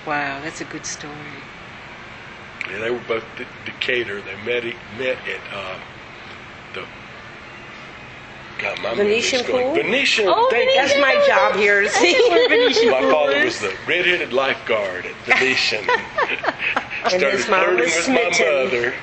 Wow, that's a good story. Yeah, they were both Decatur. They met at the my Venetian memory's going. pool? Venetian. Oh, That's my job here to see. My father was the red-headed lifeguard at Venetian. Started his mom flirting was with my smitten. mother.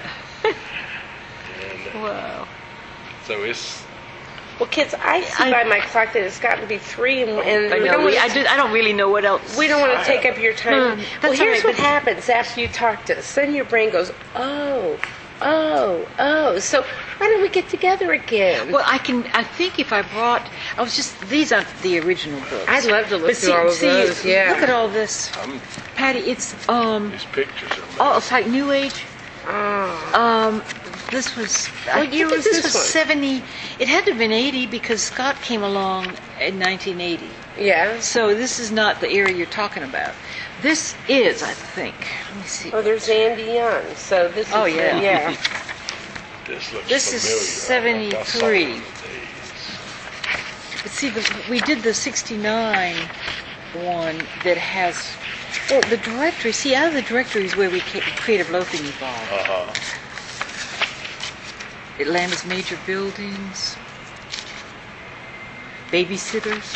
And Wow. so it's. Well, kids, I see by my clock that it's gotten to be 3, and I we know. don't want I don't really know what else. we don't want to take up your time. That's Well, here's all what right, happens after you talk to us. Then your brain goes, oh. So why don't we get together again? Well, I think if I brought, these aren't the original books. I'd love to look But through all of those. Yeah. Look at all this, Patty. It's These pictures are. oh, it's like New Age. Oh. This was. What year was this was one? 70. It had to have been 80 because Scott came along in 1980. Yeah. So this is not the era you're talking about. This is, I think. Let me see. Oh, there's Andy Young. So this is. Oh, yeah. Yeah. This looks This is familiar. I saw 73. one of these. But see, we did the 69 one that has. Well, the directory. See, out of the directory is where Creative Loafing evolved. Atlanta's major buildings, babysitters.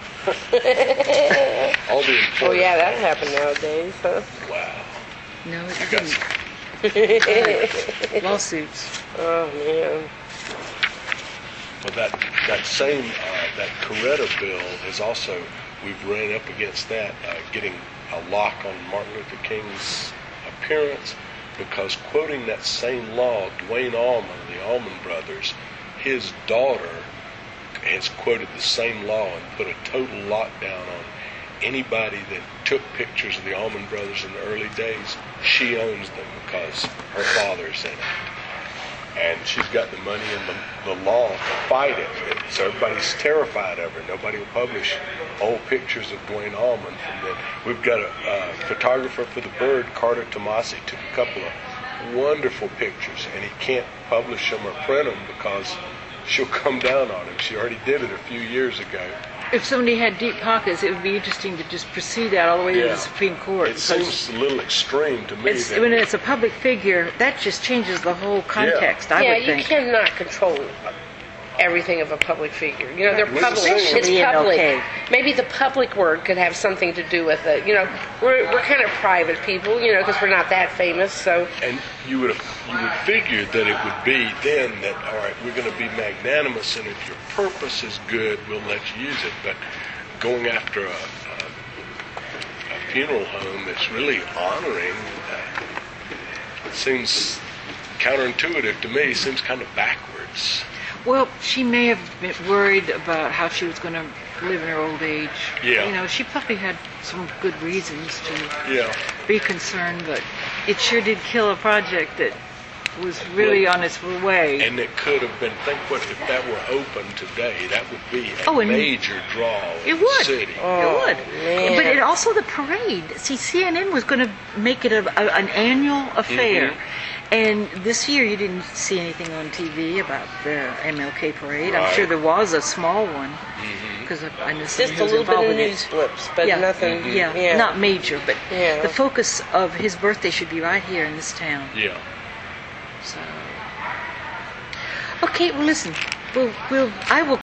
All the important. Oh, yeah, that happened nowadays, huh? Wow. No, it I got didn't. some. Lawsuits. Oh, man. Well, that same that Coretta bill is also, we've ran up against that, getting a lock on Martin Luther King's appearance, because quoting that same law, Dwayne Allman, the Allman Brothers, his daughter has quoted the same law and put a total lockdown on anybody that took pictures of the Allman Brothers in the early days. She owns them because her father's in it. And she's got the money and the law to fight it. So everybody's terrified of her. Nobody will publish old pictures of Dwayne Allman from then. We've got a photographer for the Bird, Carter Tomasi, took a couple of wonderful pictures, and he can't publish them or print them because she'll come down on him. She already did it a few years ago. If somebody had deep pockets, it would be interesting to just proceed that all the way to the Supreme Court. It seems a little extreme to me. When it's a public figure, that just changes the whole context, I would you think. cannot control everything of a public figure. You know, they're With public. the It's same- public. Okay. Maybe the public word could have something to do with it. You know, we're kind of private people, you know, because we're not that famous. So And you would figure that it would be then that, all right, we're going to be magnanimous, and if your purpose is good, we'll let you use it. But going after a funeral home that's really honoring seems counterintuitive to me. Seems kind of backwards. Well, she may have been worried about how she was going to live in her old age. Yeah. You know, she probably had some good reasons to Yeah. be concerned, but it sure did kill a project that was really on its way. And it could have been, think what if that were open today, that would be a Oh, and major draw in It the would. city. It would. man. But it also the parade. See, CNN was going to make it an annual affair. And this year you didn't see anything on TV about the MLK parade. I'm Right. sure there was a small one because I know just somebody a who's little bit involved of with it. news blips, but Yeah. nothing. Yeah, not major, but Yeah. the focus of his birthday should be right here in this town. Yeah. So, okay, well, listen, I will